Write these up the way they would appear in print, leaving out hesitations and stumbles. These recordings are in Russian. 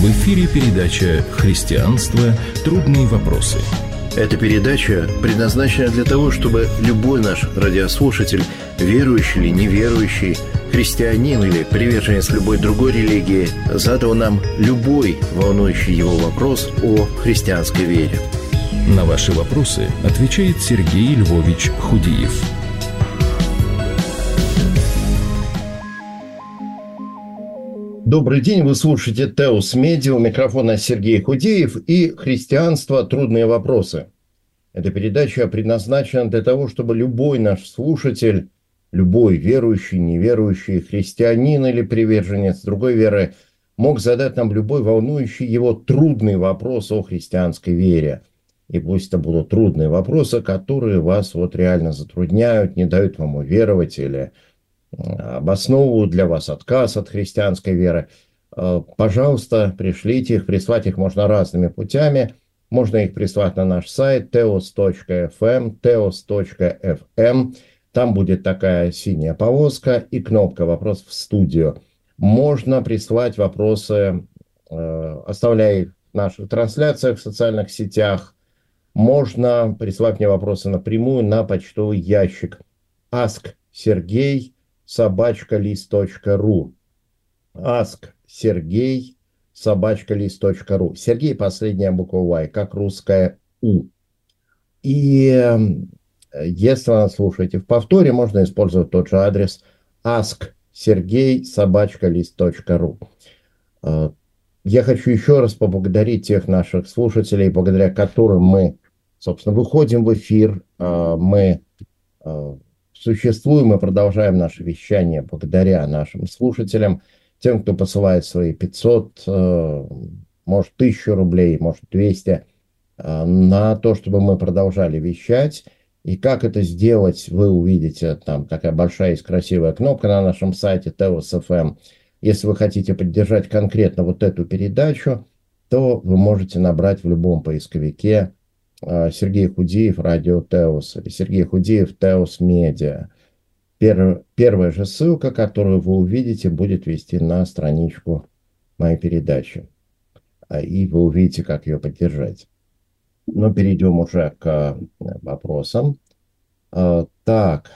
В эфире передача «Христианство. Трудные вопросы». Эта передача предназначена для того, чтобы любой наш радиослушатель, верующий или неверующий, христианин или приверженец любой другой религии, задал нам любой волнующий его вопрос о христианской вере. На ваши вопросы отвечает Сергей Львович Худиев. Добрый день, вы слушаете Теос Медиа, у микрофона Сергей Худеев и «Христианство. Трудные вопросы». Эта передача предназначена для того, чтобы любой наш слушатель, любой верующий, неверующий, христианин или приверженец другой веры мог задать нам любой волнующий его трудный вопрос о христианской вере. И пусть это будут трудные вопросы, которые вас реально затрудняют, не дают вам уверовать или обосновывают для вас отказ от христианской веры. Пожалуйста, пришлите их. Прислать их можно разными путями. Можно их прислать на наш сайт teos.fm, teos.fm. Там будет такая синяя полоска и кнопка «Вопрос в студию». Можно прислать вопросы, оставляя их в наших трансляциях в социальных сетях. Можно прислать мне вопросы напрямую на почтовый ящик asksergey@list.ru. asksergey@list.ru. Сергей — последняя буква Y, как русская У. И если вы нас слушаете в повторе, можно использовать тот же адрес asksergey@list.ru. Я хочу еще раз поблагодарить тех наших слушателей, благодаря которым мы, собственно, выходим в эфир, мы существуем и продолжаем наше вещание благодаря нашим слушателям, тем, кто посылает свои 500, может, 1000 рублей, может, 200, на то, чтобы мы продолжали вещать. И как это сделать, вы увидите, там такая большая и красивая кнопка на нашем сайте Teos.fm. Если вы хотите поддержать конкретно эту передачу, то вы можете набрать в любом поисковике Сергей Худеев, радио Теос, или Сергей Худеев, Теос Медиа. Первая же ссылка, которую вы увидите, будет вести на страничку моей передачи. И вы увидите, как ее поддержать. Но перейдем уже к вопросам. Так.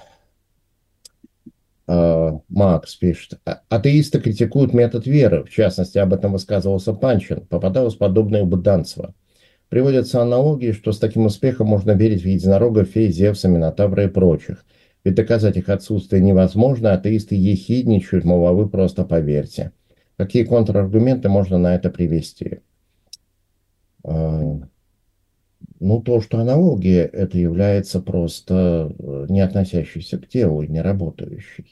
Макс пишет. Атеисты критикуют метод веры. В частности, об этом высказывался Панчин. Попадалось подобное у Буданцева. Приводятся аналогии, что с таким успехом можно верить в единорогов, фей, Зевса, Минотавра и прочих. Ведь доказать их отсутствие невозможно, атеисты ехидничают, мол, а вы просто поверьте. Какие контраргументы можно на это привести? То, что аналогия, это является просто не относящейся к телу и не работающей.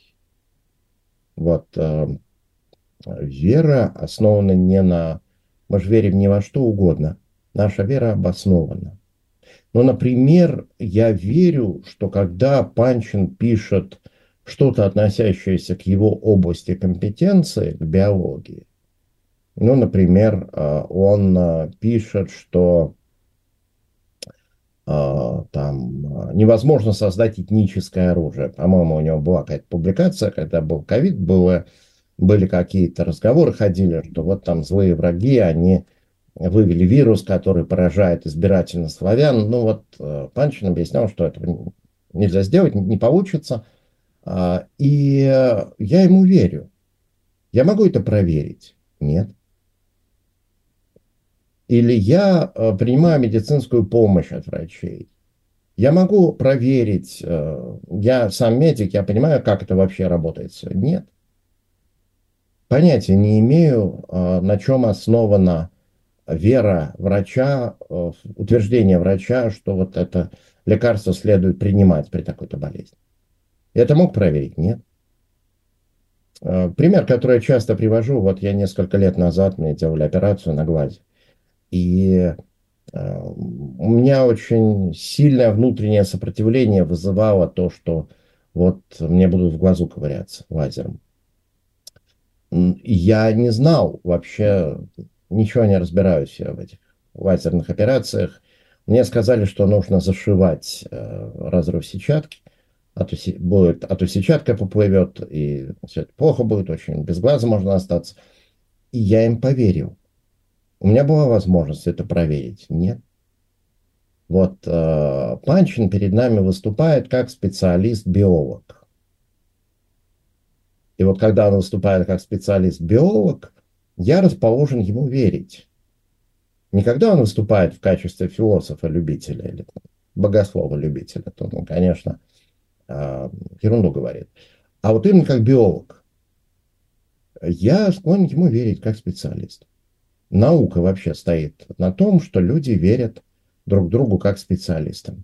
Вера основана не на... Мы же верим ни во что угодно. Наша вера обоснована. Например, я верю, что когда Панчин пишет что-то, относящееся к его области компетенции, к биологии, например, он пишет, что невозможно создать этническое оружие. По-моему, у него была какая-то публикация, когда был ковид, были какие-то разговоры, ходили, что там злые враги, они вывели вирус, который поражает избирательно славян. Панчин объяснял, что этого нельзя сделать, не получится. И я ему верю. Я могу это проверить? Нет. Или я принимаю медицинскую помощь от врачей. Я могу проверить, я сам медик, я понимаю, как это вообще работает все. Нет. Понятия не имею, на чем основана вера врача, утверждение врача, что это лекарство следует принимать при такой-то болезни. Я это мог проверить? Нет. Пример, который я часто привожу, я несколько лет назад, мне делали операцию на глазе. И у меня очень сильное внутреннее сопротивление вызывало то, что мне будут в глазу ковыряться лазером. Я не знал вообще, ничего не разбираюсь я в этих лазерных операциях. Мне сказали, что нужно зашивать разрыв сетчатки, а то сетчатка поплывет, и все это плохо будет, очень без глаза можно остаться. И я им поверил. У меня была возможность это проверить. Нет. Вот Панчин перед нами выступает как специалист-биолог. И вот когда он выступает как специалист-биолог, я расположен ему верить. Не когда он выступает в качестве философа-любителя или богослова-любителя, то он, конечно, ерунду говорит. А вот именно как биолог. Я склонен ему верить как специалист. Наука вообще стоит на том, что люди верят друг другу как специалистам.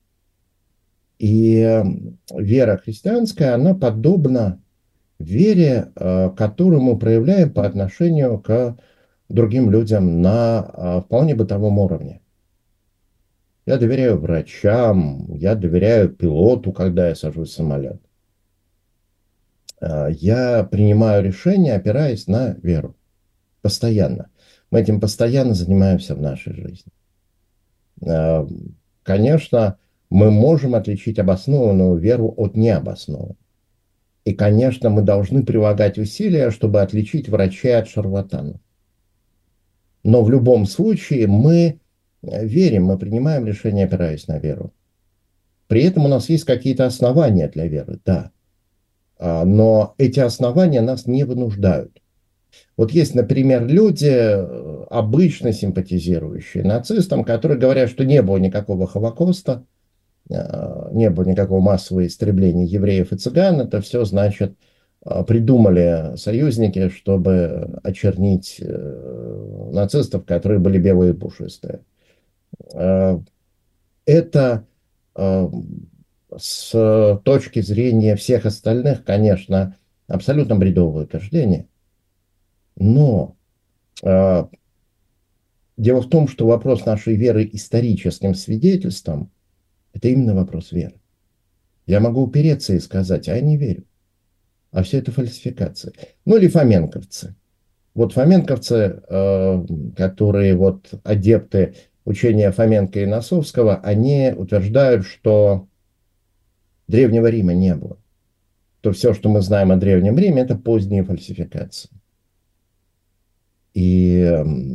И вера христианская, она подобна вере, которую мы проявляем по отношению к другим людям на вполне бытовом уровне. Я доверяю врачам, я доверяю пилоту, когда я сажусь в самолет. Я принимаю решения, опираясь на веру. Постоянно. Мы этим постоянно занимаемся в нашей жизни. Конечно, мы можем отличить обоснованную веру от необоснованной. И, конечно, мы должны прилагать усилия, чтобы отличить врачей от шарлатанов. Но в любом случае мы верим, мы принимаем решение, опираясь на веру. При этом у нас есть какие-то основания для веры, да. Но эти основания нас не вынуждают. Вот есть, например, люди, обычно симпатизирующие нацистам, которые говорят, что не было никакого Холокоста, не было никакого массового истребления евреев и цыган. Это все, значит, придумали союзники, чтобы очернить нацистов, которые были белые и пушистые. Это с точки зрения всех остальных, конечно, абсолютно бредовое утверждение. Но дело в том, что вопрос нашей веры историческим свидетельством – это именно вопрос веры. Я могу упереться и сказать, а я не верю. А все это фальсификации. Ну или фоменковцы. Вот фоменковцы, которые вот адепты учения Фоменко и Носовского, они утверждают, что Древнего Рима не было. То все, что мы знаем о Древнем Риме, это поздние фальсификации. И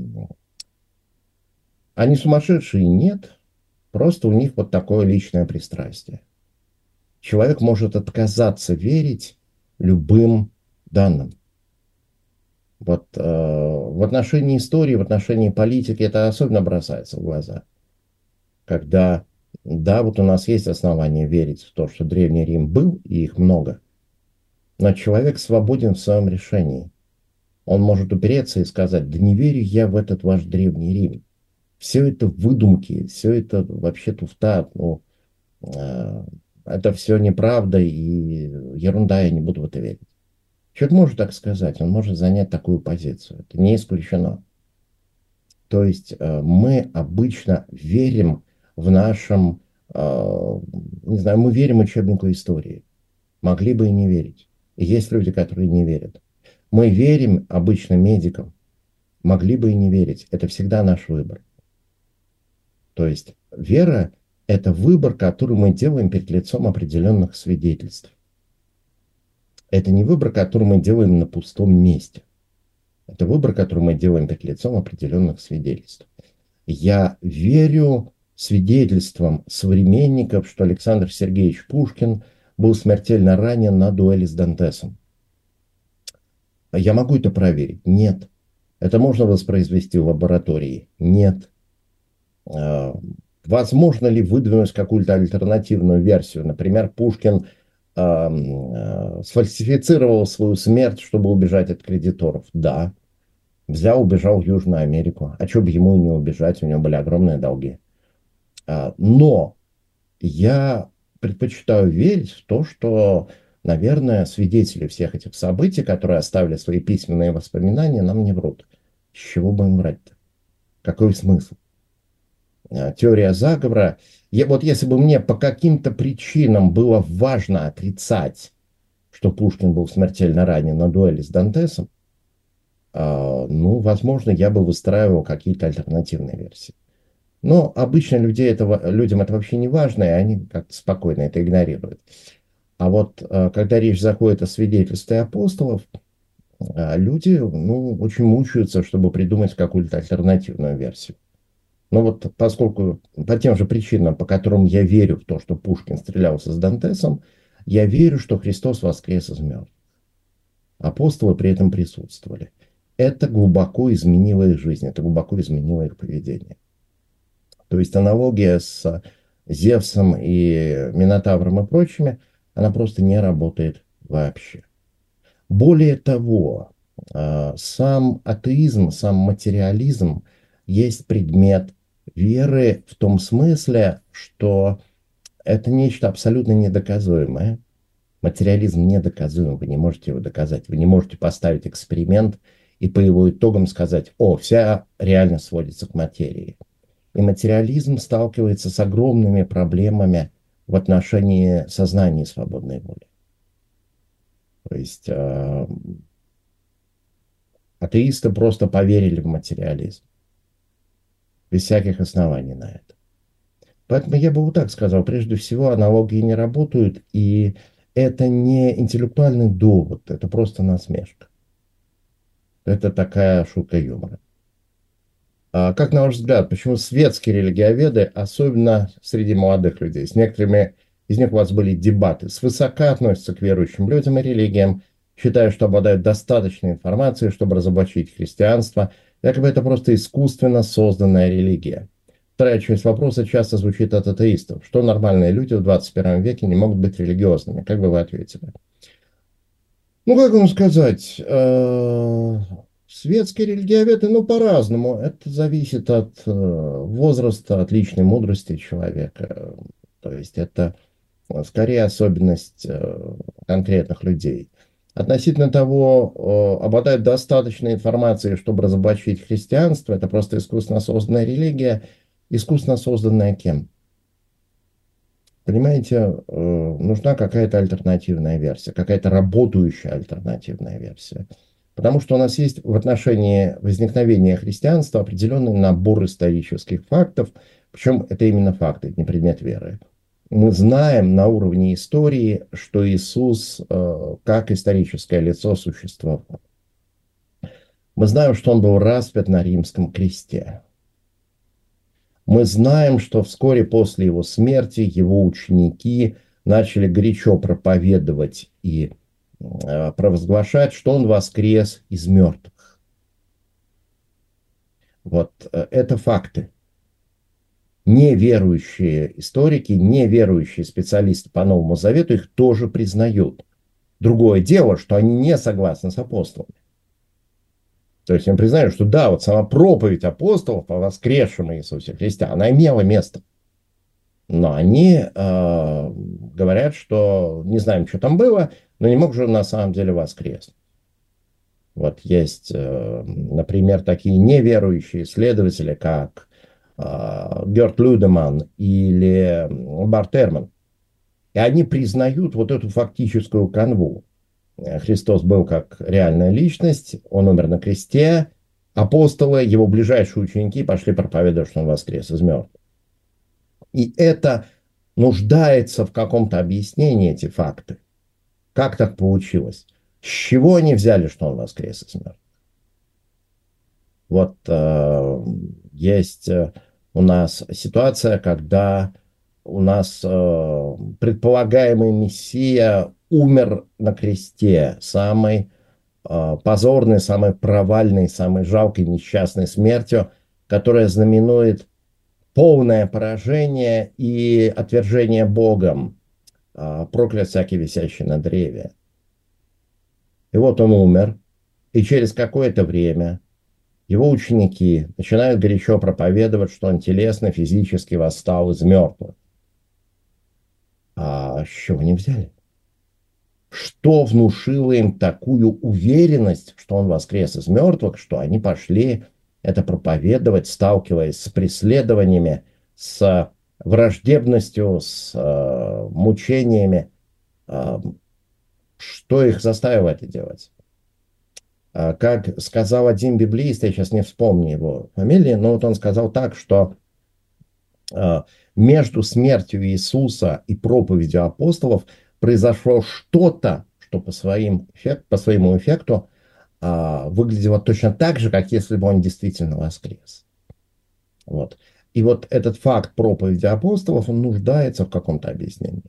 они сумасшедшие? Нет. Просто у них вот такое личное пристрастие. Человек может отказаться верить любым данным. Вот в отношении истории, в отношении политики это особенно бросается в глаза. Когда, да, вот у нас есть основания верить в то, что Древний Рим был, и их много, но человек свободен в своем решении. Он может упереться и сказать, да не верю я в этот ваш Древний Рим. Все это выдумки, все это вообще туфта. Ну, это все неправда и ерунда, я не буду в это верить. Человек может так сказать, он может занять такую позицию. Это не исключено. То есть мы обычно верим в нашем, не знаю, мы верим учебнику истории. Могли бы и не верить. И есть люди, которые не верят. Мы верим обычно медикам. Могли бы и не верить. Это всегда наш выбор. То есть вера – это выбор, который мы делаем перед лицом определенных свидетельств. Это не выбор, который мы делаем на пустом месте. Это выбор, который мы делаем перед лицом определенных свидетельств. Я верю свидетельствам современников, что Александр Сергеевич Пушкин был смертельно ранен на дуэли с Дантесом. Я могу это проверить? Нет. Это можно воспроизвести в лаборатории? Нет. Возможно ли выдвинуть какую-то альтернативную версию? Например, Пушкин сфальсифицировал свою смерть, чтобы убежать от кредиторов. Да. Взял, убежал в Южную Америку. А что бы ему и не убежать, у него были огромные долги. Но я предпочитаю верить в то, что, наверное, свидетели всех этих событий, которые оставили свои письменные воспоминания, нам не врут. С чего бы им врать-то? Какой смысл? Теория заговора. Вот если бы мне по каким-то причинам было важно отрицать, что Пушкин был смертельно ранен на дуэли с Дантесом, ну, возможно, я бы выстраивал какие-то альтернативные версии. Но обычно людям это вообще не важно, и они как-то спокойно это игнорируют. А вот когда речь заходит о свидетельстве апостолов, А люди, очень мучаются, чтобы придумать какую-то альтернативную версию. Но вот поскольку по тем же причинам, по которым я верю в то, что Пушкин стрелялся с Дантесом, я верю, что Христос воскрес из мертвых. Апостолы при этом присутствовали. Это глубоко изменило их жизнь, это глубоко изменило их поведение. То есть аналогия с Зевсом и Минотавром и прочими, она просто не работает вообще. Более того, сам атеизм, сам материализм есть предмет веры в том смысле, что это нечто абсолютно недоказуемое. Материализм недоказуем, вы не можете его доказать. Вы не можете поставить эксперимент и по его итогам сказать: о, вся реальность сводится к материи. И материализм сталкивается с огромными проблемами в отношении сознания и свободной воли. То есть атеисты просто поверили в материализм, без всяких оснований на это. Поэтому я бы вот так сказал: прежде всего, аналогии не работают, и это не интеллектуальный довод, это просто насмешка. Это такая шутка юмора. А как, на ваш взгляд, почему светские религиоведы, особенно среди молодых людей, с некоторыми из них у вас были дебаты, свысока относятся к верующим людям и религиям, считая, что обладают достаточной информацией, чтобы разоблачить христианство, якобы это просто искусственно созданная религия? Вторая часть вопроса часто звучит от атеистов: что нормальные люди в 21 веке не могут быть религиозными? Как бы вы ответили? Как вам сказать, светские религиоведы, по-разному. Это зависит от возраста, от личной мудрости человека. То есть это скорее особенность конкретных людей. Относительно того, обладают достаточной информацией, чтобы разоблачить христианство, это просто искусственно созданная религия. Искусственно созданная кем? Понимаете, нужна какая-то альтернативная версия, какая-то работающая альтернативная версия. Потому что у нас есть в отношении возникновения христианства определенный набор исторических фактов, причем это именно факты, это не предмет веры. Мы знаем на уровне истории, что Иисус как историческое лицо существовал. Мы знаем, что он был распят на римском кресте. Мы знаем, что вскоре после его смерти его ученики начали горячо проповедовать и провозглашать, что он воскрес из мертвых. Вот это факты. Неверующие историки, неверующие специалисты по Новому Завету их тоже признают. Другое дело, что они не согласны с апостолами. То есть они признают, что да, вот сама проповедь апостолов о воскресшем Иисусе Христе, она имела место. Но они говорят, что не знаем, что там было, но не мог же на самом деле воскреснуть. Вот есть, например, такие неверующие исследователи, как Герт Людеман или Барт Эрман. И они признают вот эту фактическую канву. Христос был как реальная личность, он умер на кресте, апостолы, его ближайшие ученики пошли проповедовать, что он воскрес из мертвых. И это нуждается в каком-то объяснении, эти факты. Как так получилось? С чего они взяли, что он воскрес из мертвых? Вот есть у нас ситуация, когда у нас предполагаемый Мессия умер на кресте самой позорной, самой провальной, самой жалкой, несчастной смертью, которая знаменует полное поражение и отвержение Богом, проклят всякий висящий на древе. И вот он умер, и через какое-то время его ученики начинают горячо проповедовать, что он телесно, физически восстал из мертвых. А с чего они взяли? Что внушило им такую уверенность, что он воскрес из мертвых, что они пошли это проповедовать, сталкиваясь с преследованиями, с враждебностью, с мучениями? Что их заставило это делать? Как сказал один библеист, я сейчас не вспомню его фамилии, но вот он сказал так, что между смертью Иисуса и проповедью апостолов произошло что-то, что по своему эффекту выглядело точно так же, как если бы он действительно воскрес. Вот. И вот этот факт проповеди апостолов, он нуждается в каком-то объяснении.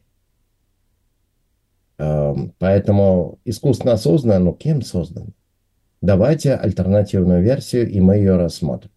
Поэтому искусственно созданное, но кем создано? Давайте альтернативную версию, и мы ее рассмотрим.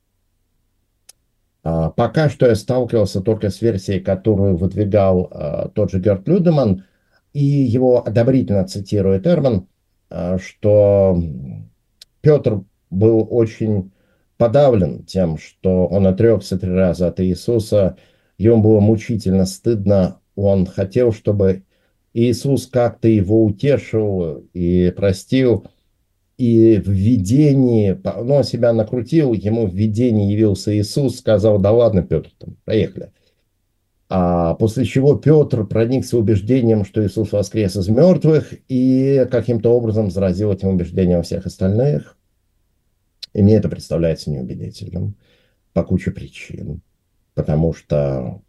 Пока что я сталкивался только с версией, которую выдвигал тот же Герт Людеман, и его одобрительно цитирует Эрман, что Петр был очень подавлен тем, что он отрекся 3 раза от Иисуса, ему было мучительно стыдно, он хотел, чтобы Иисус как-то его утешил и простил, и в видении, ну, он себя накрутил, ему в видении явился Иисус, сказал: да ладно, Петр, там, поехали. После чего Петр проникся убеждением, что Иисус воскрес из мертвых, и каким-то образом заразил этим убеждением всех остальных. И мне это представляется неубедительным по куче причин. Потому что,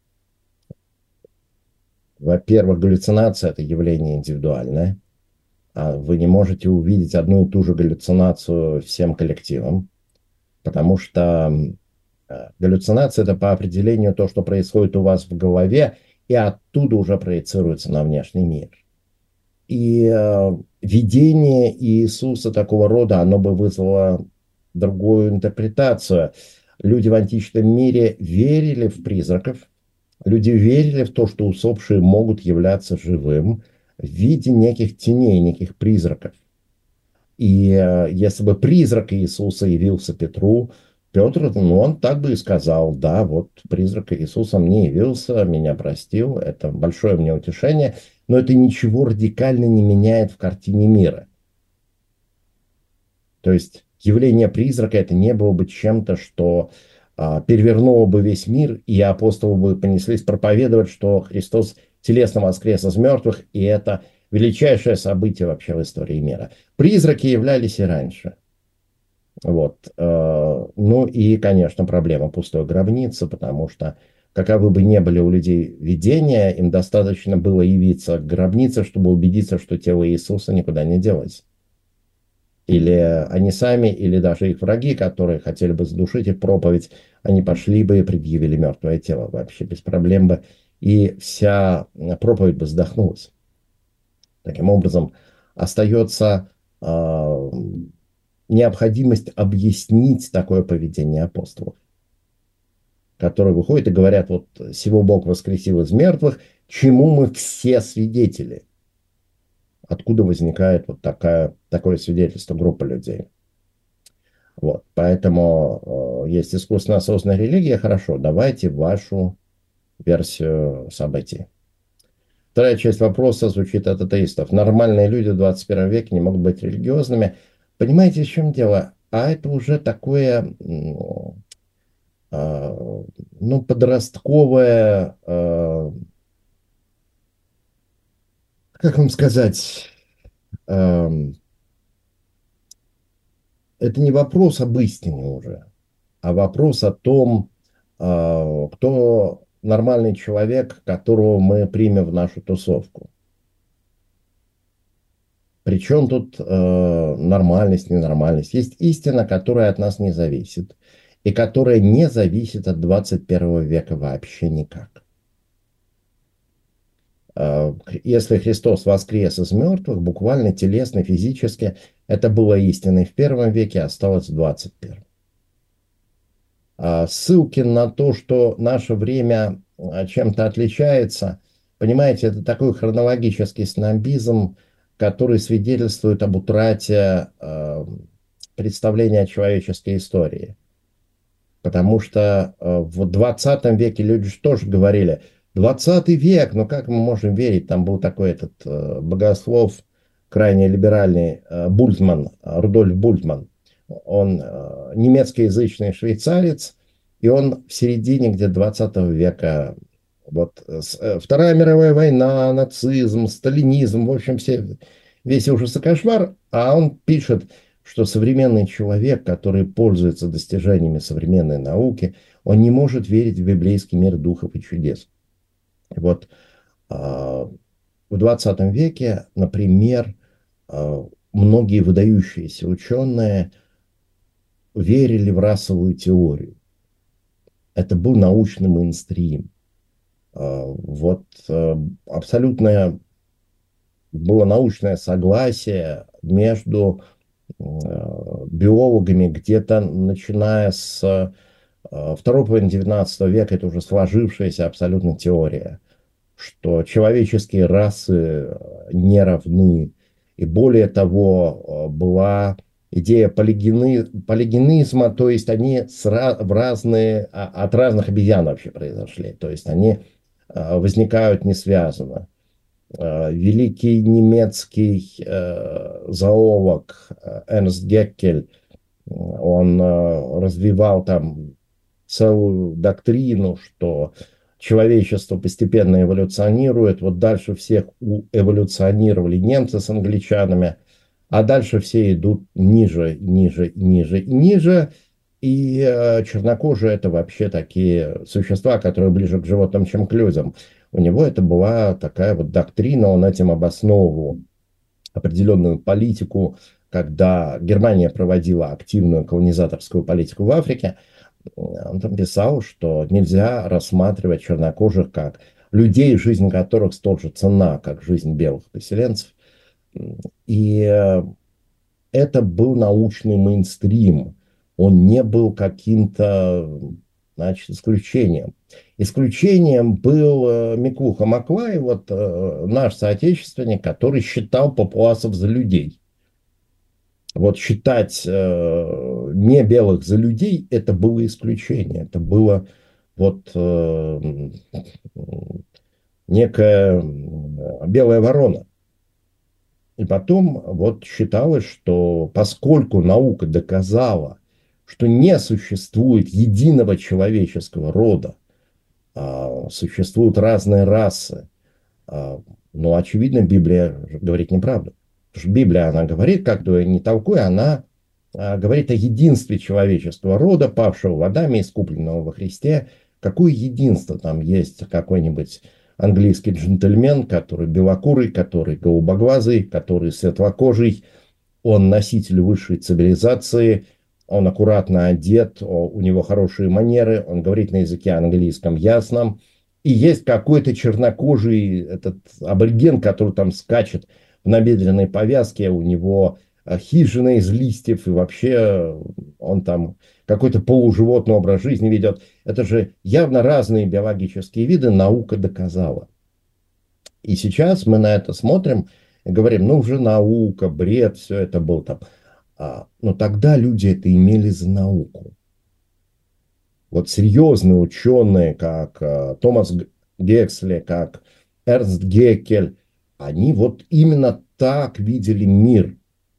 во-первых, галлюцинация – это явление индивидуальное. Вы не можете увидеть одну и ту же галлюцинацию всем коллективом, потому что галлюцинация – это по определению то, что происходит у вас в голове, и оттуда уже проецируется на внешний мир. И видение Иисуса такого рода, оно бы вызвало другую интерпретацию. Люди в античном мире верили в призраков, люди верили в то, что усопшие могут являться живым в виде неких теней, неких призраков. И если бы призрак Иисуса явился Петру, Петр, ну, он так бы и сказал: да, вот призрак Иисуса мне явился, меня простил, это большое мне утешение, но это ничего радикально не меняет в картине мира. То есть явление призрака это не было бы чем-то, что перевернуло бы весь мир, и апостолы бы понеслись проповедовать, что Христос телесно воскрес из мертвых, и это величайшее событие вообще в истории мира. Призраки являлись и раньше. Вот. Ну и, конечно, проблема пустой гробницы, потому что, каковы бы ни были у людей видения, им достаточно было явиться к гробнице, чтобы убедиться, что тело Иисуса никуда не делось. Или они сами, или даже их враги, которые хотели бы задушить их проповедь, они пошли бы и предъявили мертвое тело вообще без проблем бы, и вся проповедь бы вздохнулась. Таким образом, остается необходимость объяснить такое поведение апостолов, которые выходят и говорят: вот сего Бог воскресил из мертвых, чему мы все свидетели. Откуда возникает вот такое свидетельство группы людей. Вот, поэтому есть искусственно осознанная религия, хорошо, давайте вашу версию событий. Вторая часть вопроса звучит от атеистов. Нормальные люди в 21 веке не могут быть религиозными. Понимаете, в чем дело? Это уже такое, ну, подростковое, как вам сказать, это не вопрос об истине уже, а вопрос о том, кто нормальный человек, которого мы примем в нашу тусовку. Причем тут нормальность, ненормальность. Есть истина, которая от нас не зависит, и которая не зависит от 21 века вообще никак. Если Христос воскрес из мертвых, буквально телесно, физически, это было истиной в 1 веке, осталось в 21. Ссылки на то, что наше время чем-то отличается, понимаете, это такой хронологический снобизм, который свидетельствует об утрате представления о человеческой истории. Потому что в 20 веке люди же тоже говорили: 20 век, ну как мы можем верить? Там был такой этот богослов, крайне либеральный, Бультман, Рудольф Бультман. Он немецкоязычный швейцарец, и он в середине где 20 века, вот Вторая мировая война, нацизм, сталинизм, в общем, весь ужас и кошмар, а он пишет, что современный человек, который пользуется достижениями современной науки, он не может верить в библейский мир духов и чудес. Вот в 20 веке, например, многие выдающиеся ученые верили в расовую теорию. Это был научный мейнстрим. Вот абсолютное было научное согласие между биологами где-то начиная с второй половины XIX века, это уже сложившаяся абсолютно теория, что человеческие расы не равны. И более того, была идея полигенизма, то есть они от разных обезьян вообще произошли, то есть они возникают не связанно. Великий немецкий зоолог Эрнст Геккель, он развивал там целую доктрину, что человечество постепенно эволюционирует. Вот дальше всех эволюционировали немцы с англичанами, а дальше все идут ниже, ниже, ниже и ниже. И чернокожие — это вообще такие существа, которые ближе к животным, чем к людям. У него это была такая вот доктрина, он этим обосновывал определенную политику, когда Германия проводила активную колонизаторскую политику в Африке. Он там писал, что нельзя рассматривать чернокожих как людей, жизнь которых столь же ценна, как жизнь белых поселенцев. И это был научный мейнстрим. Он не был каким-то, значит, исключением. Исключением был Миклуха Маклай, вот наш соотечественник, который считал папуасов за людей. Вот считать не белых за людей — это было исключение. Это было вот некая белая ворона. И потом вот считалось, что поскольку наука доказала, что не существует единого человеческого рода, существуют разные расы, но, очевидно, Библия говорит неправду. Потому что Библия, она говорит, как бы не толкуя, она говорит о единстве человеческого рода, павшего в Адаме, искупленного во Христе. Какое единство там есть? Какой-нибудь английский джентльмен, который белокурый, который голубоглазый, который светлокожий, он носитель высшей цивилизации, он аккуратно одет, у него хорошие манеры, он говорит на языке английском ясном. И есть какой-то чернокожий этот абориген, который там скачет в набедренной повязке, у него хижина из листьев, и вообще он там какой-то полуживотный образ жизни ведет. Это же явно разные биологические виды, наука доказала. И сейчас мы на это смотрим и говорим, ну уже наука, бред, все это был там. Но тогда люди это имели за науку. Вот серьезные ученые, как Томас Гексли, как Эрнст Геккель, они вот именно так видели мир.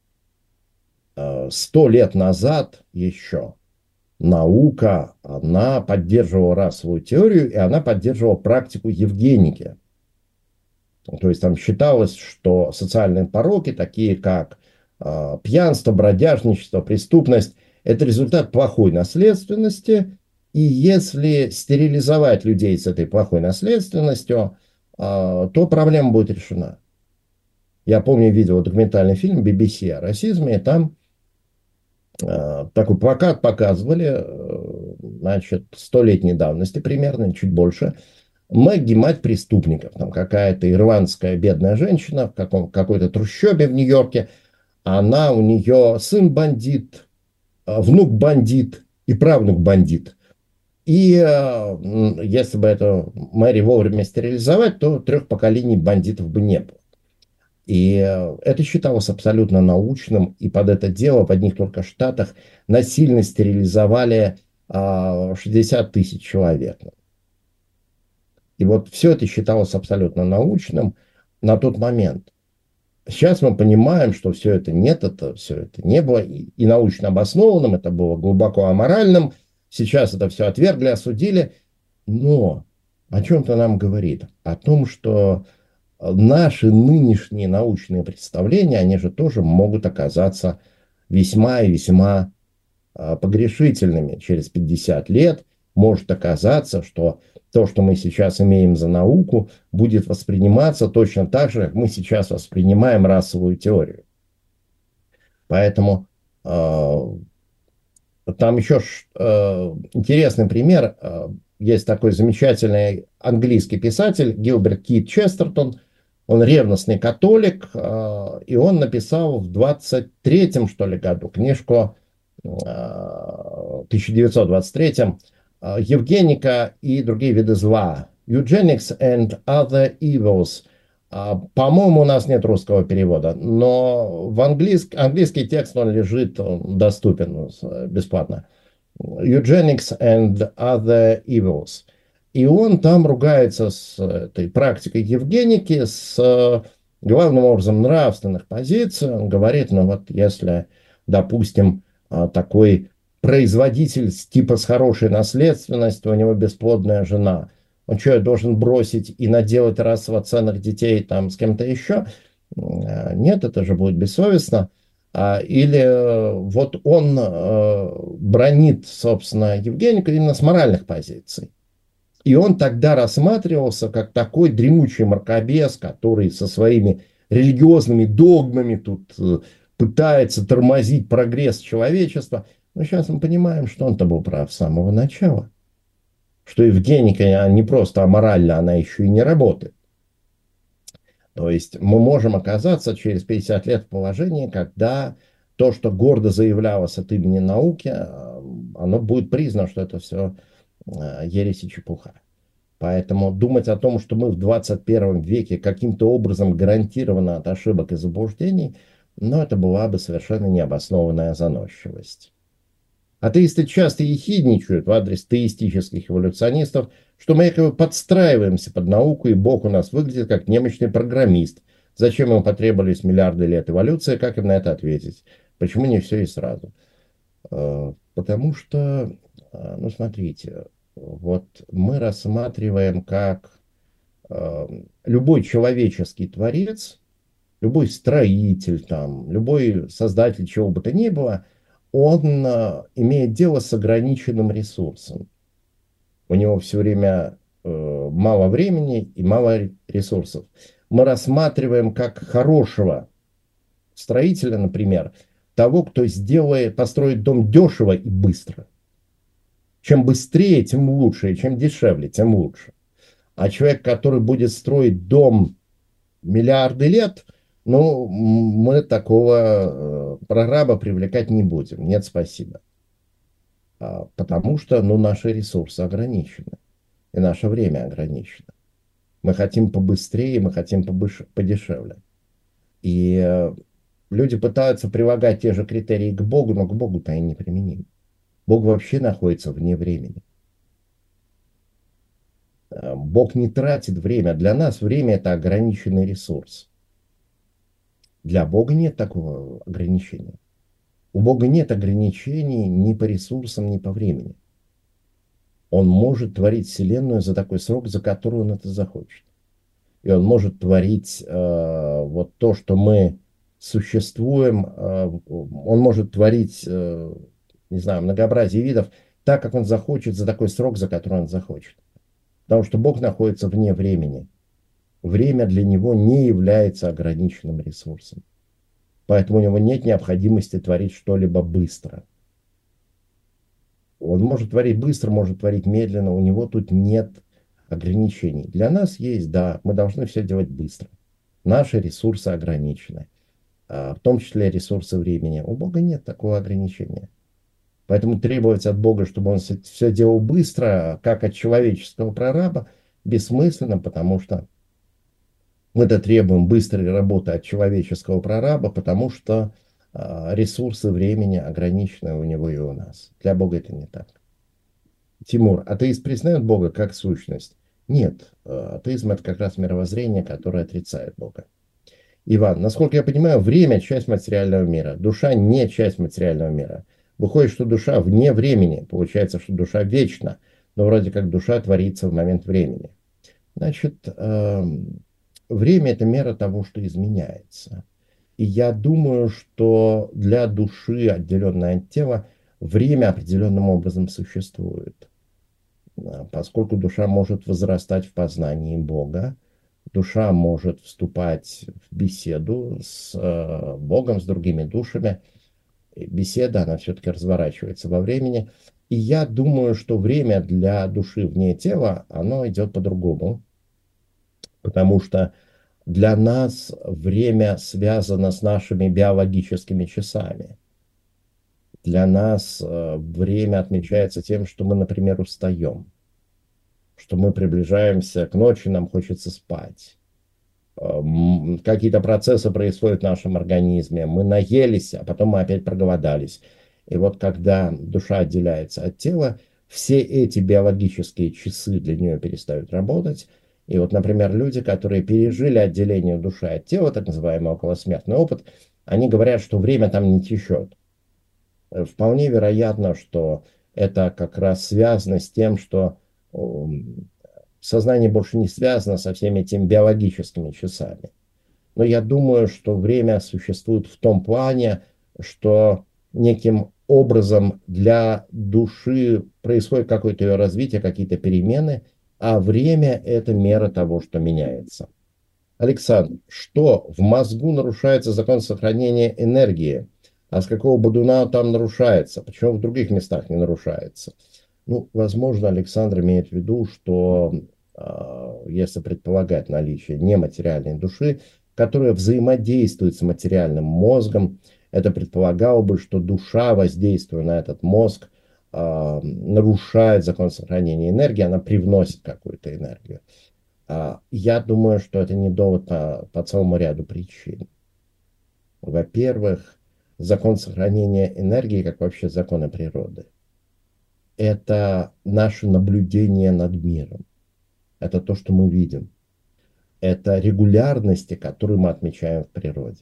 100 лет назад еще наука, она поддерживала расовую теорию, и она поддерживала практику евгеники. То есть там считалось, что социальные пороки, такие как пьянство, бродяжничество, преступность, это результат плохой наследственности. И если стерилизовать людей с этой плохой наследственностью, то проблема будет решена. Я помню, видел документальный фильм BBC о расизме, и там такой плакат показывали, значит, 100-летней давности примерно, чуть больше. Мэгги — мать преступников. Там какая-то ирландская бедная женщина в какой-то трущобе в Нью-Йорке. У нее сын бандит, внук бандит и правнук бандит. И если бы эту Мэри вовремя стерилизовать, то 3 поколений бандитов бы не было. И это считалось абсолютно научным, и под это дело в одних только штатах насильно стерилизовали 60 тысяч человек. И вот все это считалось абсолютно научным на тот момент. Сейчас мы понимаем, что все это нет, все это не было и научно обоснованным, это было глубоко аморальным. Сейчас это все отвергли, осудили. Но о чем-то нам говорит. О том, что наши нынешние научные представления, они же тоже могут оказаться весьма и весьма погрешительными. Через 50 лет может оказаться, что то, что мы сейчас имеем за науку, будет восприниматься точно так же, как мы сейчас воспринимаем расовую теорию. Поэтому там еще интересный пример. Есть такой замечательный английский писатель Гилберт Кит Честертон. Он ревностный католик, и он написал в 23-м, что ли, году книжку, 1923-м, «Евгеника и другие виды зла». Eugenics and Other Evils. По-моему, у нас нет русского перевода, но в английский текст он лежит, он доступен бесплатно. Eugenics and Other Evils. И он там ругается с этой практикой Евгеники, с главным образом нравственных позиций. Он говорит, ну вот если, допустим, такой производитель типа с хорошей наследственностью, у него бесплодная жена, он что, должен бросить и наделать расово ценных детей там с кем-то еще? Нет, это же будет бессовестно. Или вот он бранит, собственно, Евгенику именно с моральных позиций. И он тогда рассматривался как такой дремучий мракобес, который со своими религиозными догмами тут пытается тормозить прогресс человечества. Но сейчас мы понимаем, что он-то был прав с самого начала. Что Евгеника не просто аморальна, она еще и не работает. То есть мы можем оказаться через 50 лет в положении, когда то, что гордо заявлялось от имени науки, оно будет признано, что это все ересь и чепуха. Поэтому думать о том, что мы в 21 веке каким-то образом гарантированы от ошибок и заблуждений, ну, это была бы совершенно необоснованная заносчивость. Атеисты часто ехидничают в адрес теистических эволюционистов, что мы якобы подстраиваемся под науку, и Бог у нас выглядит как немощный программист. Зачем ему потребовались миллиарды лет эволюции, как им на это ответить? Почему не все и сразу? Потому что, ну смотрите, вот мы рассматриваем как любой человеческий творец, любой строитель, там, любой создатель чего бы то ни было, он имеет дело с ограниченным ресурсом. У него все время мало времени и мало ресурсов. Мы рассматриваем как хорошего строителя, например, того, кто построит дом дешево и быстро. Чем быстрее, тем лучше, и чем дешевле, тем лучше. А человек, который будет строить дом миллиарды лет, ну, мы такого прораба привлекать не будем. Нет, спасибо. Потому что, ну, наши ресурсы ограничены. И наше время ограничено. Мы хотим побыстрее, мы хотим подешевле. И люди пытаются прилагать те же критерии к Богу, но к Богу-то они неприменимы. Бог вообще находится вне времени. Бог не тратит время. Для нас время – это ограниченный ресурс. Для Бога нет такого ограничения. У Бога нет ограничений ни по ресурсам, ни по времени. Он может творить Вселенную за такой срок, за который он это захочет. И он может творить вот то, что мы существуем. Он может творить, не знаю, многообразие видов так, как он захочет, за такой срок, за который он захочет. Потому что Бог находится вне времени. Время для него не является ограниченным ресурсом. Поэтому у него нет необходимости творить что-либо быстро. Он может творить быстро, может творить медленно. У него тут нет ограничений. Для нас есть, да, мы должны все делать быстро. Наши ресурсы ограничены. В том числе ресурсы времени. У Бога нет такого ограничения. Поэтому требовать от Бога, чтобы он все делал быстро, как от человеческого прораба, бессмысленно, потому что мы-то требуем быстрой работы от человеческого прораба, потому что ресурсы времени ограничены у него и у нас. Для Бога это не так. Тимур, атеист признает Бога как сущность? Нет. Атеизм – это как раз мировоззрение, которое отрицает Бога. Иван, насколько я понимаю, время – часть материального мира. Душа не часть материального мира. Выходит, что душа вне времени. Получается, что душа вечна. Но вроде как душа творится в момент времени. Значит, время – это мера того, что изменяется. И я думаю, что для души, отделенной от тела, время определенным образом существует. Поскольку душа может возрастать в познании Бога, Душа может вступать в беседу с Богом, с другими душами. И беседа, она все-таки разворачивается во времени. И я думаю, что время для души вне тела, оно идет по-другому. Потому что для нас время связано с нашими биологическими часами. Для нас время отмечается тем, что мы, например, устаем, что мы приближаемся к ночи, нам хочется спать. Какие-то процессы происходят в нашем организме, мы наелись, а потом мы опять проголодались. И вот когда душа отделяется от тела, все эти биологические часы для нее перестают работать. И вот, например, люди, которые пережили отделение души от тела, так называемый околосмертный опыт, они говорят, что время там не течет. Вполне вероятно, что это как раз связано с тем, что сознание больше не связано со всеми этими биологическими часами. Но я думаю, что время существует в том плане, что неким образом для души происходит какое-то ее развитие, какие-то перемены, а время – это мера того, что меняется. Александр, что в мозгу нарушается закон сохранения энергии, а с какого бодуна там нарушается? Почему в других местах не нарушается? Ну, возможно, Александр имеет в виду, что если предполагать наличие нематериальной души, которая взаимодействует с материальным мозгом, это предполагало бы, что душа, воздействуя на этот мозг, нарушает закон сохранения энергии, она привносит какую-то энергию. Я думаю, что это не довод по целому ряду причин. Во-первых, закон сохранения энергии, как вообще законы природы, это наше наблюдение над миром. Это то, что мы видим. Это регулярности, которые мы отмечаем в природе.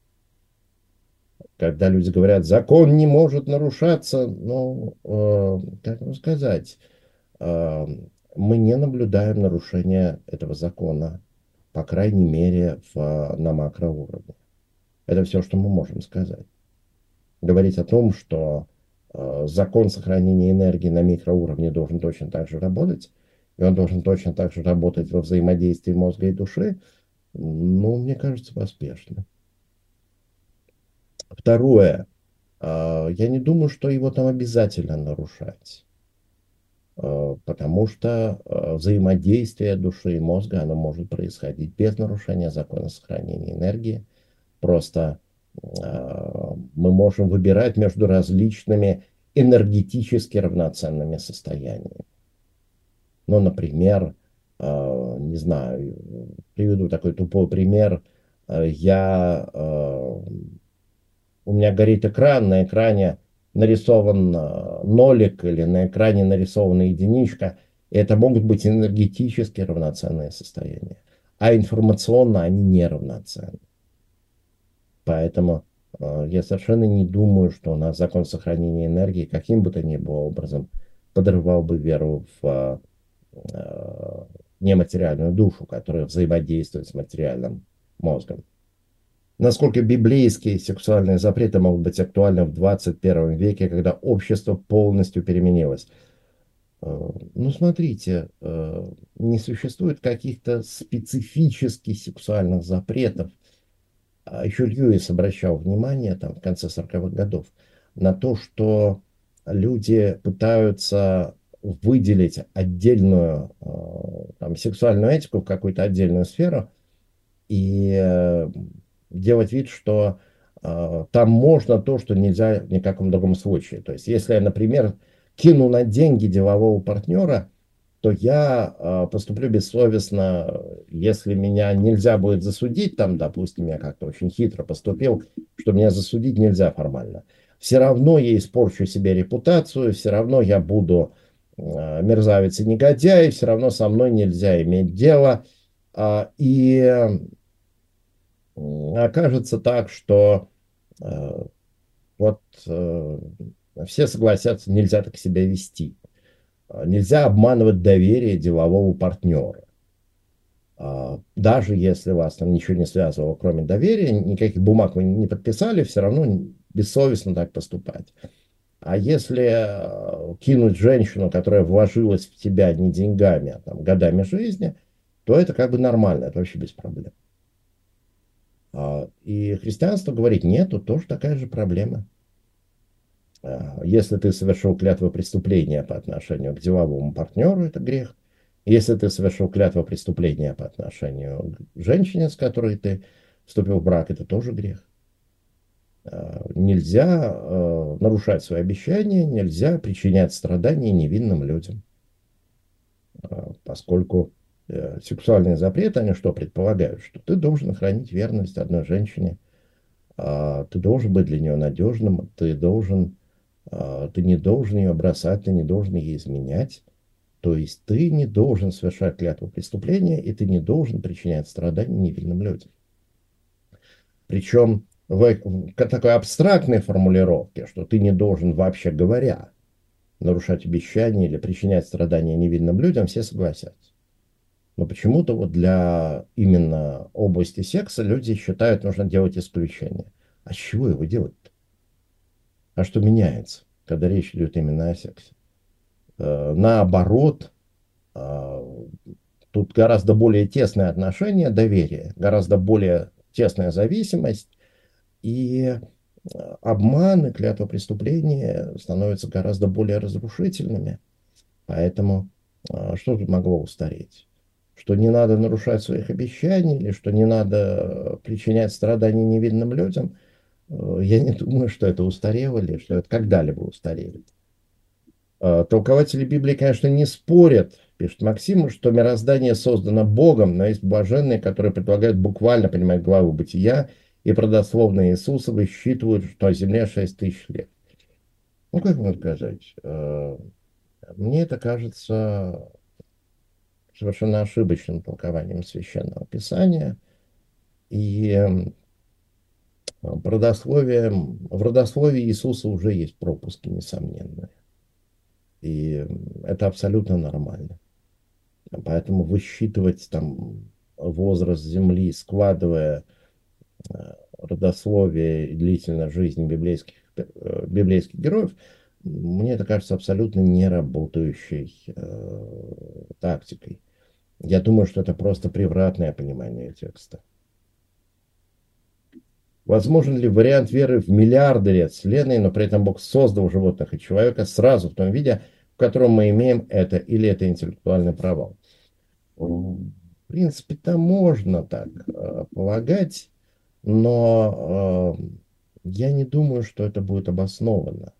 Когда люди говорят, закон не может нарушаться, ну, как вам сказать, мы не наблюдаем нарушения этого закона, по крайней мере, на макроуровне. Это все, что мы можем сказать. Говорить о том, что закон сохранения энергии на микроуровне должен точно так же работать, и он должен точно так же работать во взаимодействии мозга и души, ну, мне кажется, поспешно. Второе. Я не думаю, что его там обязательно нарушать. Потому что взаимодействие души и мозга, оно может происходить без нарушения закона сохранения энергии. Просто мы можем выбирать между различными энергетически равноценными состояниями. Ну, например, не знаю, приведу такой тупой пример. У меня горит экран, на экране нарисован нолик или на экране нарисована единичка. И это могут быть энергетически равноценные состояния. А информационно они неравноценны. Поэтому я совершенно не думаю, что у нас закон сохранения энергии каким бы то ни было образом подрывал бы веру в нематериальную душу, которая взаимодействует с материальным мозгом. Насколько библейские сексуальные запреты могут быть актуальны в 21 веке, когда общество полностью переменилось? Ну, смотрите, не существует каких-то специфических сексуальных запретов. Еще Льюис обращал внимание там, в конце 40-х годов на то, что люди пытаются выделить отдельную там, сексуальную этику в какую-то отдельную сферу и делать вид, что там можно то, что нельзя в никаком другом случае. То есть, если я, например, кину на деньги делового партнера, то я поступлю бессовестно, если меня нельзя будет засудить, там, допустим, я как-то очень хитро поступил, что меня засудить нельзя формально. Все равно я испорчу себе репутацию, все равно я буду мерзавец и негодяй, все равно со мной нельзя иметь дело. И окажется так, что все согласятся, нельзя так себя вести. Нельзя обманывать доверие делового партнера. Даже если вас там ничего не связывало, кроме доверия, никаких бумаг вы не подписали, все равно бессовестно так поступать. А если кинуть женщину, которая вложилась в тебя не деньгами, а там, годами жизни, то это как бы нормально, это вообще без проблем. И христианство говорит, нет, тут тоже такая же проблема. Если ты совершил клятву преступления по отношению к деловому партнеру, это грех. Если ты совершил клятву преступления по отношению к женщине, с которой ты вступил в брак, это тоже грех. Нельзя нарушать свои обещания, нельзя причинять страдания невинным людям. Поскольку сексуальные запреты, они что предполагают? Что ты должен хранить верность одной женщине, ты должен быть для нее надежным, ты не должен ее бросать, ты не должен ей изменять. То есть ты не должен совершать клятву преступления, и ты не должен причинять страдания невинным людям. Причем в такой абстрактной формулировке, что ты не должен, вообще говоря, нарушать обещания или причинять страдания невинным людям, все согласятся. Но почему-то вот для именно области секса люди считают, нужно делать исключение. А с чего его делать-то? А что меняется, когда речь идет именно о сексе? Наоборот, тут гораздо более тесное отношение, доверие, гораздо более тесная зависимость, и обман и клятва преступления становятся гораздо более разрушительными. Поэтому что тут могло устареть? Что не надо нарушать своих обещаний, или что не надо причинять страдания невинным людям? Я не думаю, что это устарело, или что это когда-либо устарело. Толкователи Библии, конечно, не спорят, пишет Максим, что мироздание создано Богом, но есть блаженные, которые предлагают буквально понимать главу бытия, и продословно Иисуса высчитывают, что на Земле 6000 лет. Ну, как можно сказать? Мне это кажется совершенно ошибочным толкованием Священного Писания. И в родословии Иисуса уже есть пропуски несомненные. И это абсолютно нормально. Поэтому высчитывать там возраст Земли, складывая родословие и длительную жизнь библейских героев, мне это кажется абсолютно неработающей тактикой. Я думаю, что это просто превратное понимание текста. Возможен ли вариант веры в миллиарды лет Вселенной, но при этом Бог создал животных и человека сразу в том виде, в котором мы имеем это, или это интеллектуальный провал? В принципе-то можно так полагать, но я не думаю, что это будет обосновано.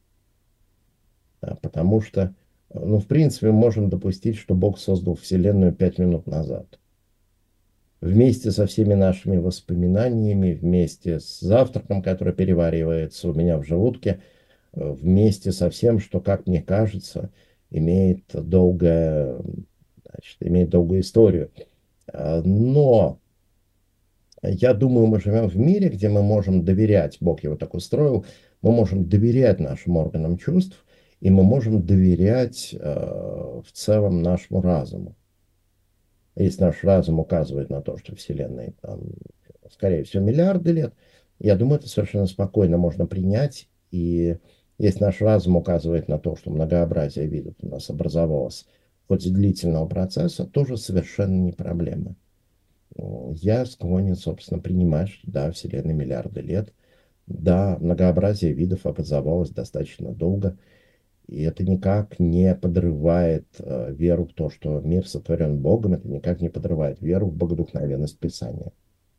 Потому что, ну, в принципе, мы можем допустить, что Бог создал Вселенную 5 минут назад. Вместе со всеми нашими воспоминаниями, вместе с завтраком, который переваривается у меня в желудке, вместе со всем, что, как мне кажется, имеет долгую историю. Но я думаю, мы живем в мире, где мы можем доверять, Бог его так устроил, мы можем доверять нашим органам чувств, и мы можем доверять в целом нашему разуму. Если наш разум указывает на то, что Вселенной, там, скорее всего, миллиарды лет, я думаю, это совершенно спокойно можно принять. И если наш разум указывает на то, что многообразие видов у нас образовалось в ходе длительного процесса, тоже совершенно не проблема. Я склонен, собственно, принимать, что да, Вселенной миллиарды лет, да, многообразие видов образовалось достаточно долго, и это никак не подрывает веру в то, что мир сотворен Богом, это никак не подрывает веру в богодухновенность Писания.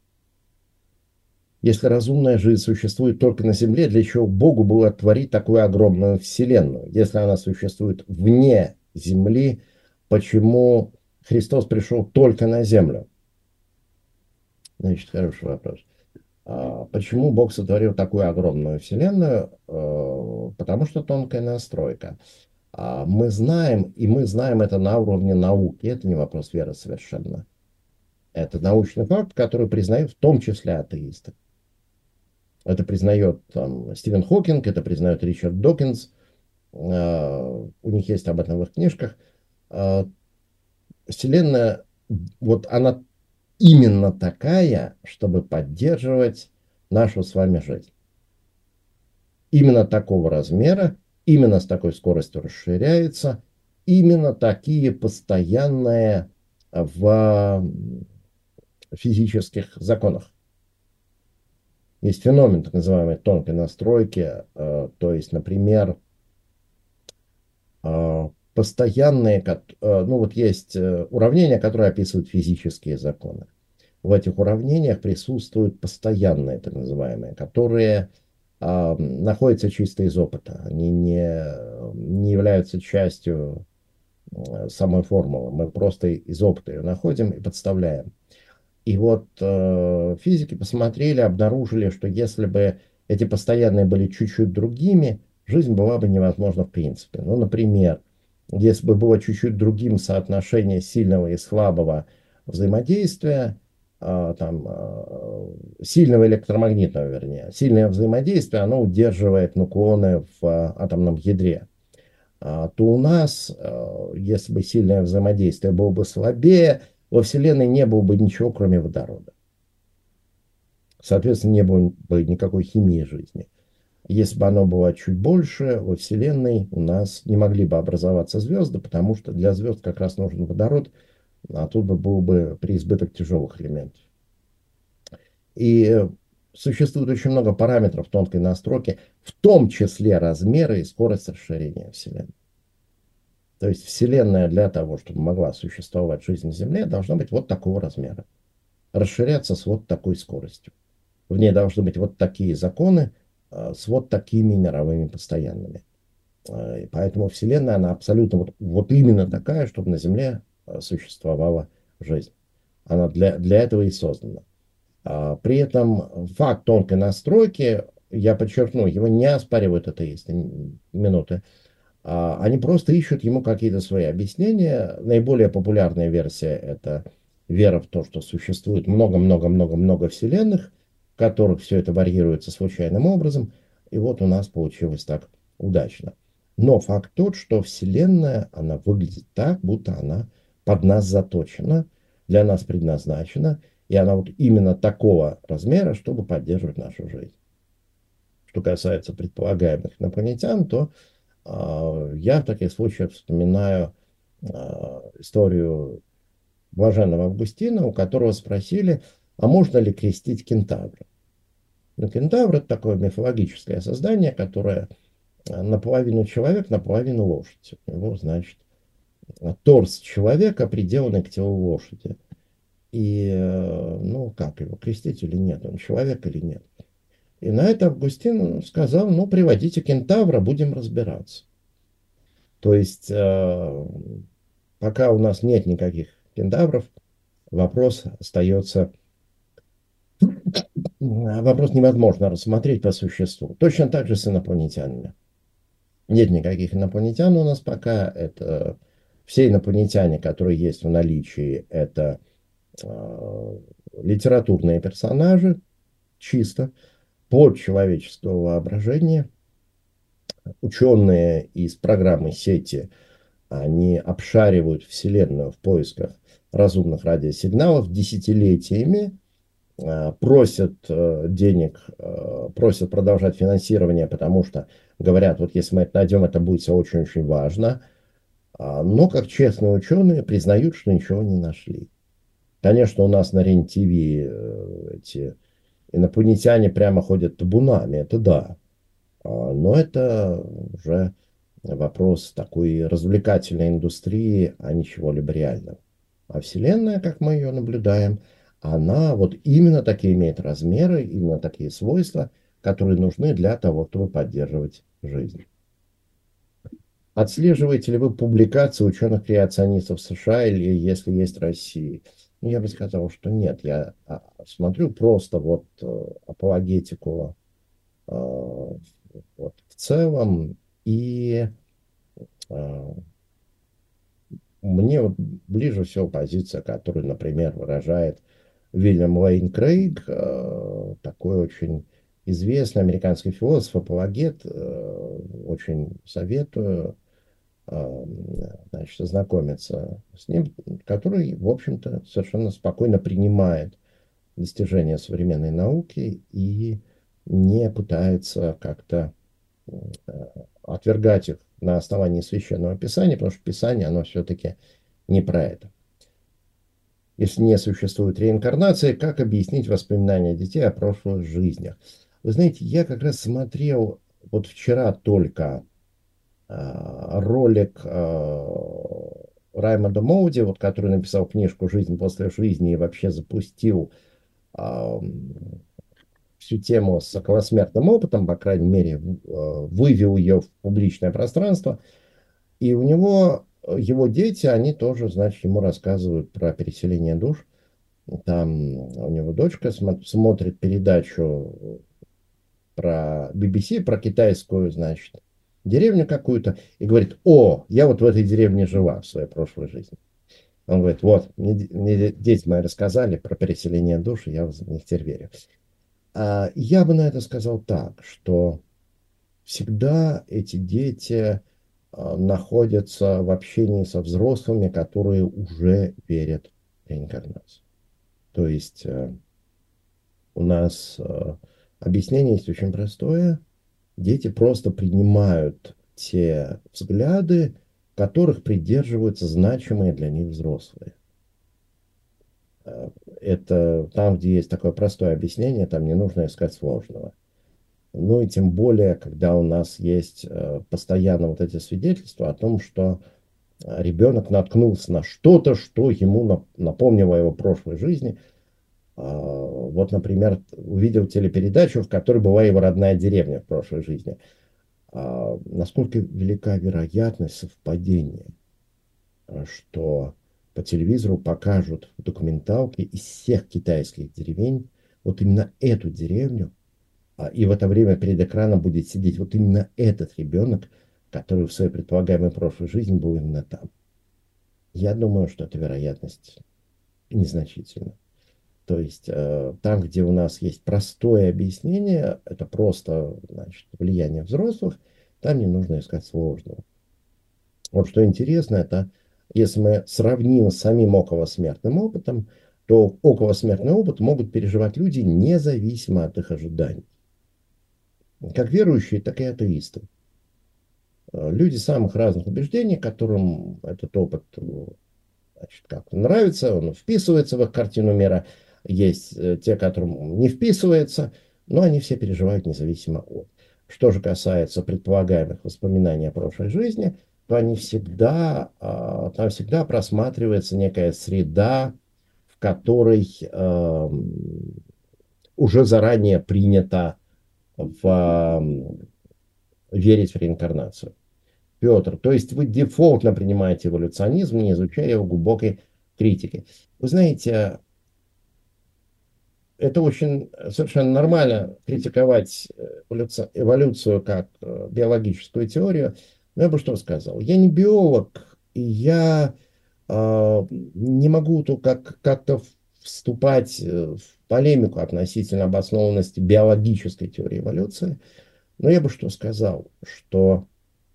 Если разумная жизнь существует только на Земле, для чего Богу было творить такую огромную Вселенную? Если она существует вне Земли, почему Христос пришел только на Землю? Значит, хороший вопрос. Почему Бог сотворил такую огромную Вселенную? Потому что тонкая настройка. Мы знаем, и мы знаем это на уровне науки. Это не вопрос веры совершенно. Это научный факт, который признают в том числе атеисты. Это признает там, Стивен Хокинг, это признает Ричард Докинс. У них есть об этом в их книжках. Вселенная, вот она именно такая, чтобы поддерживать нашу с вами жизнь. Именно такого размера, именно с такой скоростью расширяется, именно такие постоянные в физических законах. Есть феномен так называемой тонкой настройки, то есть, например, постоянные, ну вот есть уравнения, которые описывают физические законы. В этих уравнениях присутствуют постоянные, так называемые, которые находятся чисто из опыта. Они не являются частью самой формулы. Мы просто из опыта ее находим и подставляем. И вот физики посмотрели, обнаружили, что если бы эти постоянные были чуть-чуть другими, жизнь была бы невозможна в принципе. Ну, например, если бы было чуть-чуть другим соотношение сильного и слабого взаимодействия, сильного электромагнитного, вернее, сильное взаимодействие, оно удерживает нуклоны в атомном ядре. То у нас, если бы сильное взаимодействие было бы слабее, во Вселенной не было бы ничего, кроме водорода. Соответственно, не было бы никакой химии жизни. Если бы оно было чуть больше, во Вселенной у нас не могли бы образоваться звезды, потому что для звезд как раз нужен водород, а тут бы был бы преизбыток тяжелых элементов. И существует очень много параметров тонкой настройки, в том числе размеры и скорость расширения Вселенной. То есть Вселенная для того, чтобы могла существовать жизнь на Земле, должна быть вот такого размера. Расширяться с вот такой скоростью. В ней должны быть вот такие законы с вот такими мировыми постоянными. И поэтому Вселенная, она абсолютно вот именно такая, чтобы на Земле существовала жизнь. Она для этого и создана. При этом факт тонкой настройки, я подчеркну, его не оспаривают атеисты, минуты. Они просто ищут ему какие-то свои объяснения. Наиболее популярная версия – это вера в то, что существует много-много-много-много вселенных, в которых все это варьируется случайным образом. И вот у нас получилось так удачно. Но факт тот, что Вселенная, она выглядит так, будто она под нас заточена, для нас предназначена, и она вот именно такого размера, чтобы поддерживать нашу жизнь. Что касается предполагаемых инопланетян, то я в таких случаях вспоминаю историю блаженного Августина, у которого спросили, а можно ли крестить кентавра? Ну, кентавр – это такое мифологическое создание, которое наполовину человек, наполовину лошадь. У него, значит, торс человека, приделанный к телу лошади. И, ну, как его, крестить или нет, он человек или нет. И на это Августин сказал, ну, приводите кентавра, будем разбираться. То есть, пока у нас нет никаких кентавров, вопрос остается, вопрос невозможно рассмотреть по существу. Точно так же с инопланетянами. Нет никаких инопланетян у нас пока. Это все инопланетяне, которые есть в наличии, это литературные персонажи, чисто, плод человеческого воображения. Ученые из программы сети, они обшаривают Вселенную в поисках разумных радиосигналов десятилетиями, просят денег, просят продолжать финансирование, потому что говорят, вот если мы это найдем, это будет все очень-очень важно. Но как честные ученые признают, что ничего не нашли. Конечно, у нас на РЕН-ТВ эти инопланетяне прямо ходят табунами, это да. Но это уже вопрос такой развлекательной индустрии, а не чего-либо реального. А Вселенная, как мы ее наблюдаем, она вот именно такие имеет размеры, именно такие свойства, которые нужны для того, чтобы поддерживать жизнь. Отслеживаете ли вы публикации ученых-креационистов США или если есть в России? Ну, я бы сказал, что нет. Я смотрю просто вот апологетику вот, в целом, и мне вот ближе всего позиция, которую, например, выражает Вильям Лейн Крейг, такой очень известный американский философ, апологет, очень советую, значит, ознакомиться с ним, который, в общем-то, совершенно спокойно принимает достижения современной науки и не пытается как-то отвергать их на основании священного писания, потому что писание, оно все-таки не про это. Если не существует реинкарнации, как объяснить воспоминания детей о прошлых жизнях? Вы знаете, я как раз смотрел вот вчера только ролик Раймонда Моуди, вот, который написал книжку «Жизнь после жизни» и вообще запустил всю тему с околосмертным опытом, по крайней мере, вывел ее в публичное пространство. И у него, его дети, они тоже, значит, ему рассказывают про переселение душ. Там у него дочка смотрит передачу про BBC, про китайскую, значит, деревню какую-то, и говорит: о, я вот в этой деревне жила в своей прошлой жизни. Он говорит: вот, мне дети мои рассказали про переселение душ, и я в них теперь верю. Я бы на это сказал так, что всегда эти дети находятся в общении со взрослыми, которые уже верят в реинкарнацию. То есть у нас объяснение есть очень простое. Дети просто принимают те взгляды, которых придерживаются значимые для них взрослые. Это там, где есть такое простое объяснение, там не нужно искать сложного. Ну и тем более, когда у нас есть постоянно вот эти свидетельства о том, что ребенок наткнулся на что-то, что ему напомнило о его прошлой жизни. Вот, например, увидел телепередачу, в которой была его родная деревня в прошлой жизни. Насколько велика вероятность совпадения, что по телевизору покажут в документалке из всех китайских деревень вот именно эту деревню, и в это время перед экраном будет сидеть вот именно этот ребенок, который в своей предполагаемой прошлой жизни был именно там. Я думаю, что эта вероятность незначительна. То есть там, где у нас есть простое объяснение, это просто, значит, влияние взрослых, там не нужно искать сложного. Вот что интересно, это если мы сравним с самим околосмертным опытом, то околосмертный опыт могут переживать люди независимо от их ожиданий. Как верующие, так и атеисты. Люди самых разных убеждений, которым этот опыт, значит, как-то нравится, он вписывается в их картину мира. Есть те, которым не вписывается, но они все переживают независимо от. Что же касается предполагаемых воспоминаний о прошлой жизни, то они всегда, там всегда просматривается некая среда, в которой уже заранее принято верить в реинкарнацию. Петр, то есть вы дефолтно принимаете эволюционизм, не изучая его глубокой критики. Вы знаете, это очень совершенно нормально критиковать эволюцию как биологическую теорию. Но я бы что сказал. Я не биолог, и я не могу как-то вступать в полемику относительно обоснованности биологической теории эволюции. Но я бы что сказал, что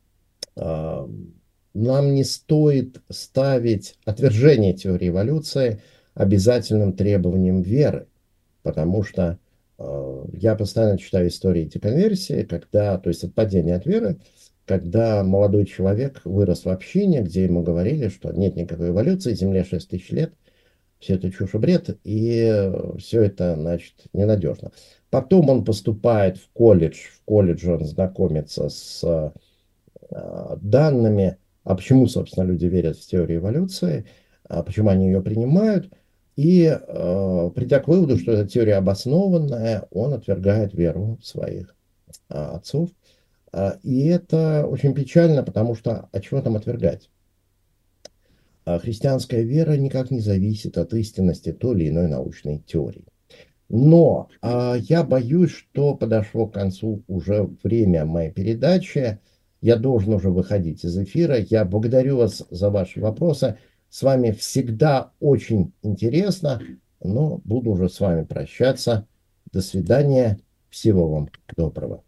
нам не стоит ставить отвержение теории эволюции обязательным требованием веры. Потому что я постоянно читаю истории деконверсии, то есть отпадения от веры, когда молодой человек вырос в общине, где ему говорили, что нет никакой эволюции, Земле 6 тысяч лет, все это чушь и бред, и все это, значит, ненадежно. Потом он поступает в колледж, он знакомится с данными, а почему, собственно, люди верят в теорию эволюции, почему они ее принимают. И придя к выводу, что эта теория обоснованная, он отвергает веру своих отцов. И это очень печально, потому что от чего там отвергать? Христианская вера никак не зависит от истинности той или иной научной теории. Но я боюсь, что подошло к концу уже время моей передачи. Я должен уже выходить из эфира. Я благодарю вас за ваши вопросы. С вами всегда очень интересно, но буду уже с вами прощаться. До свидания. Всего вам доброго.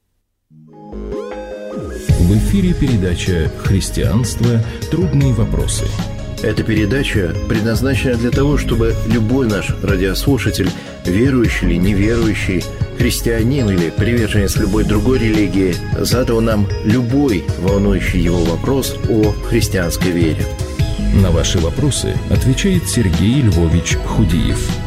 В эфире передача «Христианство. Трудные вопросы». Эта передача предназначена для того, чтобы любой наш радиослушатель, верующий или неверующий, христианин или приверженец любой другой религии, задал нам любой волнующий его вопрос о христианской вере. На ваши вопросы отвечает Сергей Львович Худиев.